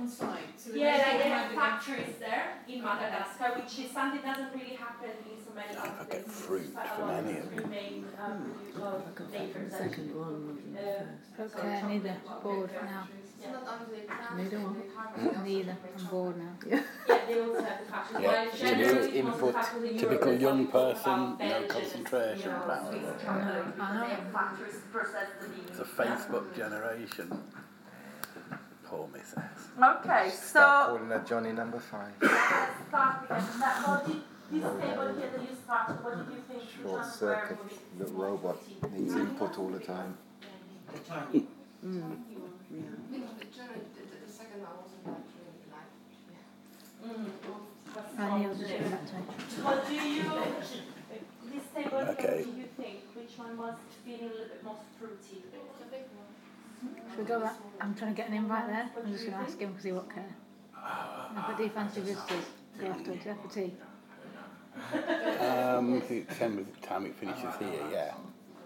on site. So yeah, like they have factories there in Madagascar, which is something that doesn't really happen in so many other I get places. fruit from any of them. Main Second one wasn't the first. Okay, neither. Bored now. Neither one. Neither. I'm bored now. Yeah, they also have the factories. Yeah, While generally most input, factories in typical Europe, young some person, no Belgian, concentration power. Swiss chocolate, they have factories to process the beans. It's a Facebook generation. Poor missus. Okay, Start so calling her Johnny number 5. let's start again. What did this table here that you started, what did you think? Short circuit, the robot needs input all the time. I knew it was a shame that time. What do you, this table here, Okay. what do you think? Which one was feeling a little bit more fruity? Should we go back? I'm trying to get an invite there. I'm just going to ask him because he won't care. No, but do you fancy visitors? Day afterwards, yeah, for tea? I think the time it finishes here, yeah.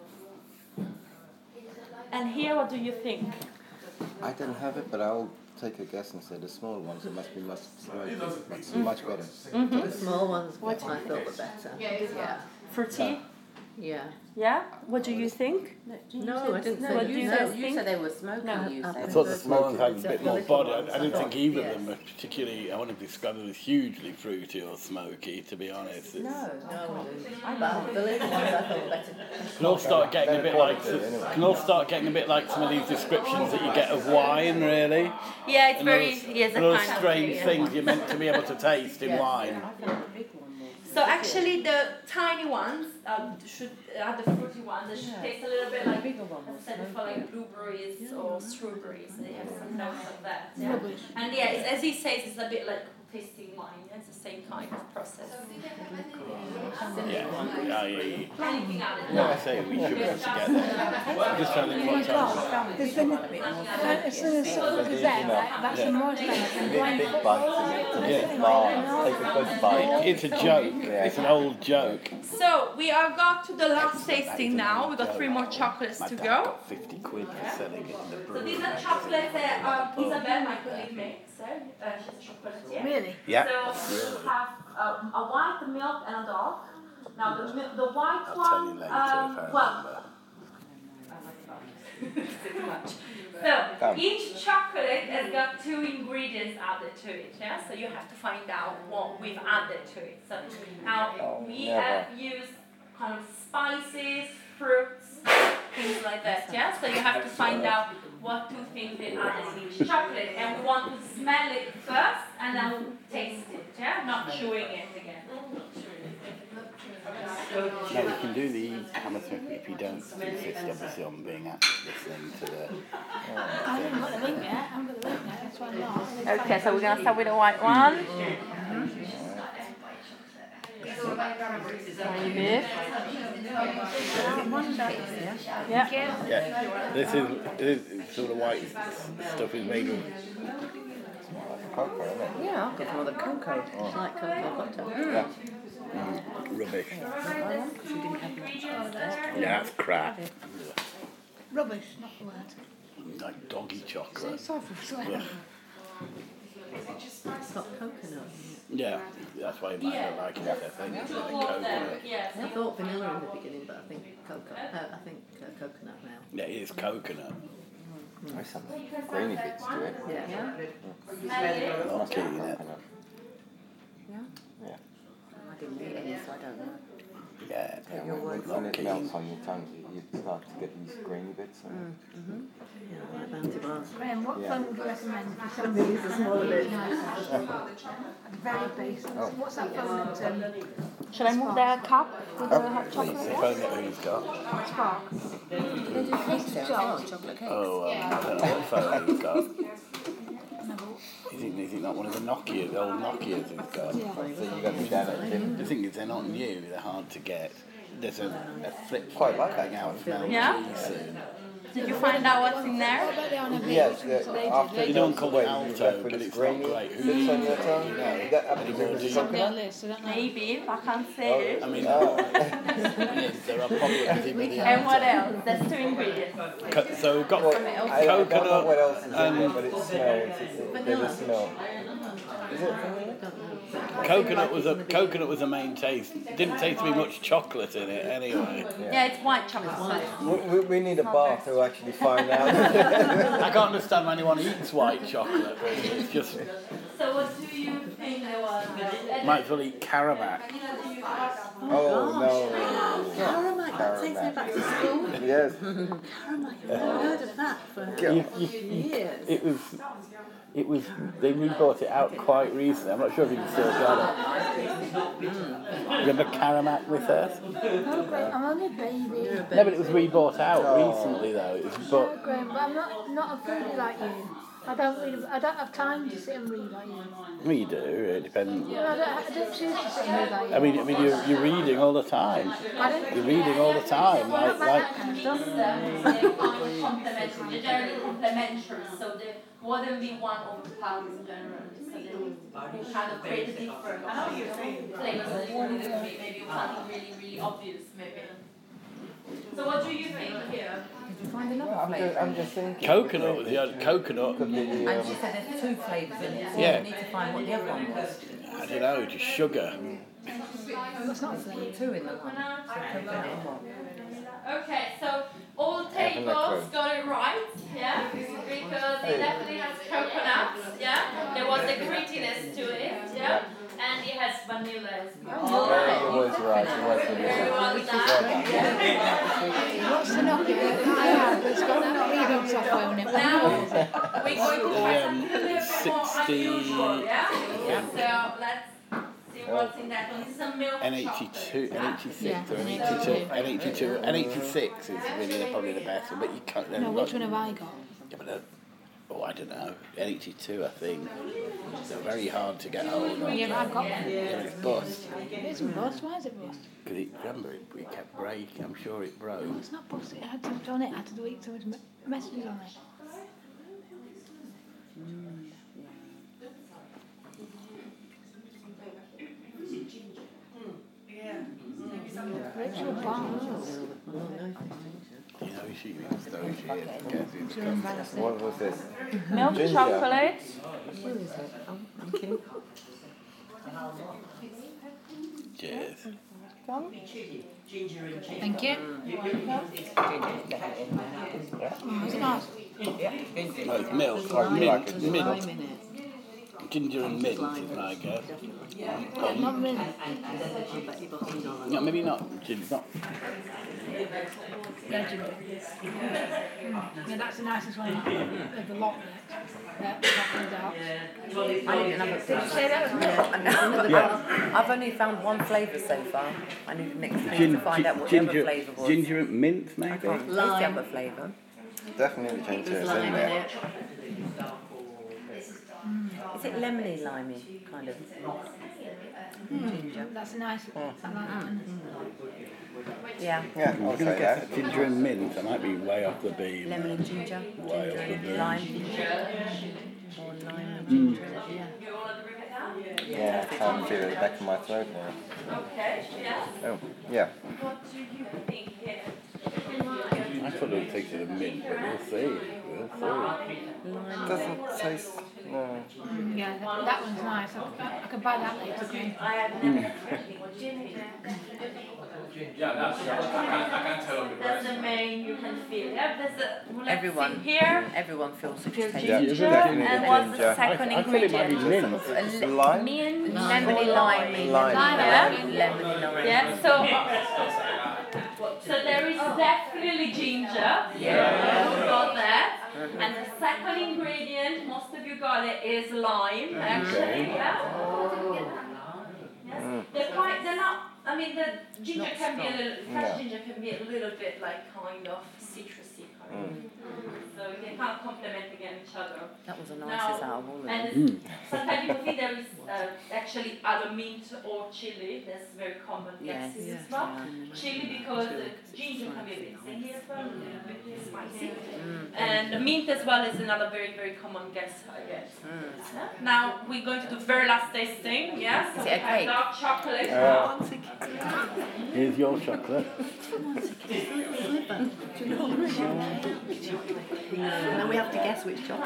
And here, what do you think? I don't have it, but I'll take a guess and say the small ones. It must be much better. The small ones, I thought were better. Yeah. Fruity? Yeah. Yeah? What do you think? No, I didn't say What do you guys You think? said they were smoking. No. You I said. thought the small ones had a bit more body. I didn't think either of Yes. them were particularly, I wouldn't describe them as hugely fruity or smoky, to be honest. It's, No. But the little ones I thought were better. can all start getting a bit like some of these descriptions that you get of wine, really. Yeah, it's Another- very, yes, a another kind strange of things you're meant to be able to taste in wine. So actually, the tiny ones should the fruity ones. They should taste a little bit like, as I said before, like blueberries or strawberries. They have some notes of that. Yeah. And yeah, as he says, it's a bit like tasting wine. It's the same kind of process. Yeah. Anything added? Yeah, I say we should be able to get there. I'm just trying to think what time. There's been as soon as something was there, that's the most Big bites in it. Yeah. Take a good bite. It's a joke. It's an old joke. So we are got to the last tasting now. We got 3 more chocolates My to dad go. got 50 quid for selling it in the So brewery. these are chocolates that Isabel, my colleague, makes. She's a chocolatier. Really? Yeah. So we have a white, a milk, and a dark. Now the white I'll tell you one, later if I well, remember. too much. So each chocolate has got 2 ingredients added to it. Yeah. So you have to find out what we've added to it. So now we have used kind of spices, fruits, things like that. Yeah. So you have to find out what 2 things they added in each chocolate, and we want to smell it first and then taste it. Yeah. Not chewing it again. No, we can do the Hammersmith if you don't insist, obviously, on being listening to the. I haven't got the link yet. I haven't got the link yet. That's why I'm not. Okay, so we're gonna start with the white one. Yeah. Yeah, this is sort of white stuff is made of. Cocoa, isn't it? Yeah, I've got some other cocoa. It's like cocoa butter. Yeah. Rubbish. Because you didn't have much. Yeah, that's crap. Rubbish, not the word. Like doggy chocolate. Sorry for swearing. It's got coconut in it. Yeah, that's why you might not like it. I think it's like coconut. I thought vanilla in the beginning, but I think coconut now. Yeah, it is coconut. There's some grainy bits to it. Yeah. I'm not eating it. Yeah. I didn't eat any, so I don't know. Yeah, When it melts on your tongue, you start to get these grainy bits. Yeah, like Bounty bars. Graham, what phone would you recommend for somebody who's a smaller bit? Very basic. What's that phone at Should I move the cup with the hot Please, chocolate? the phone that who's got. Spark? They do cakes there as well, chocolate cakes. Oh, I don't know what phone he's got. Is it not one of the Nokias, the old Nokias he's got? Yeah. So you got the Janet. The thing is, they're not new, they're hard to get. There's a flip Quite like going that. out from LG Yeah? soon. Did you find out what's in there? Yes, after You don't call it wait, alto, left with but its it's grainy not great. bits on your tongue. That happens with Anymore, coconut. list, I don't know. Maybe, I can't say it. I mean, Oh. yes, there are problems with the And what alto. else? There's 2 ingredients. So we've got Well, I don't know coconut what else is in there, and but it smells. There's a smell. Is it vanilla? coconut was the main taste. Didn't taste to be much chocolate in it anyway. Yeah, it's white chocolate. We need a bar to actually find out. I can't understand why anyone eats white chocolate. Really. It's just So what do you think there was? might as well eat Caramac. Oh no. Caramac, that takes me back to school. Yes. Caramac, I've heard of that for years. It was. They rebought it out quite recently. I'm not sure if you can still get it. Remember Caramac with us? I'm only a baby. No, but it was rebought out recently though. It was but. Graham, but I'm not a foodie like you. I don't have time to sit and read like you. Well, you do. It depends. Well, I don't choose to sit and read like you. I mean, you're reading all the time. You're reading all the time, like. They're generally complementary, so there wouldn't be one overpowering generally. So they kind of create a different flavors, maybe something really, really obvious, maybe. So what do you think here? Did you find another flavour? I'm just thinking. Coconut, you had coconut. Could be the, And she said there's 2 flavours in it, so Yeah. you need to find what the other one was. I don't know, just sugar. That's not a flavour. 2 in the one. So coconut and what? Okay, so all tables got it right, yeah? Because it definitely has coconuts, yeah? There was a grittiness to it, yeah? And it has vanilla as well. it was right. It was Very well done. What's the knock? I have. It's got reading software on it. Now, we're going to try something a little bit more 60 unusual, yeah? So let's see what's in that one. This is a milk N82, N86 Yeah, or N82, N86 is really probably the best one, but you can't. No, which one have I got? Yeah, but, I don't know. N82, I think. They're very hard to get hold of. Yeah, but I've got one. Yeah, but it's bust. It isn't bust. Why is it bust? Because remember, it kept breaking. I'm sure it broke. It's not bust. It had too much on it. I had to delete so much messages on it. Rachel Barnes. You know, she used those years. What was this? milk Ginger. chocolate. Where is it? Oh, thank you. Cheers. Thank you. Oh, is it nice? No, it's milk. Mint. Ginger and mint is my guess. Not mint. No, maybe not. Ginger, not. Yeah, ginger. Yeah, that's the nicest one of the lot there. That comes out. I need another flavour. Did you say that was I've only found 1 flavour so far. I need the next thing to find out what the other flavour was. Ginger and mint, I maybe? can't taste the other flavour. Definitely ginger is in there. Is it lemony limey kind of? Ginger. That's a nice. I like that one. Yeah. Yeah, I'll say that. Ginger and mint, I might be way off the beam. Lemon and ginger. Way Ginger off the and beam. lime. Or lime and ginger. Yeah. Yeah, I can't feel it at the back of my throat now. Okay, yeah. Oh, yeah. What do you think here? I thought it would take to the mint, but we'll see. We'll see. It doesn't taste. No. Yeah, that one's nice. I could buy that later. Graham. I have never That's the main you can feel. Yeah, there's a Everyone. here. Everyone feels it's Yeah, tasty. definitely And what's the ginger. second I thought it might be ingredient? mint. Lime? Mint. Lemony limey. Lime. Yeah. Lemony limey. Yeah. So there is definitely ginger. Yeah. You got that. And the second ingredient, most of you got it, is lime. Actually, yeah. Yes. They're not. I mean, the ginger can be a little. Fresh ginger can be a little bit like kind of citrusy kind of. So they can't complement again each other. That was the nicest out of all of them. And sometimes people think there is actually other mint or chili. That's very common guesses as well. Chili because ginger can be a bit zingy as well, a little bit spicy. And mint as well is another very, very common guess, I guess. Now we're going to do very last tasting, yes? So Is it a cake? dark chocolate. Here's your chocolate. And then we have to guess which chocolate.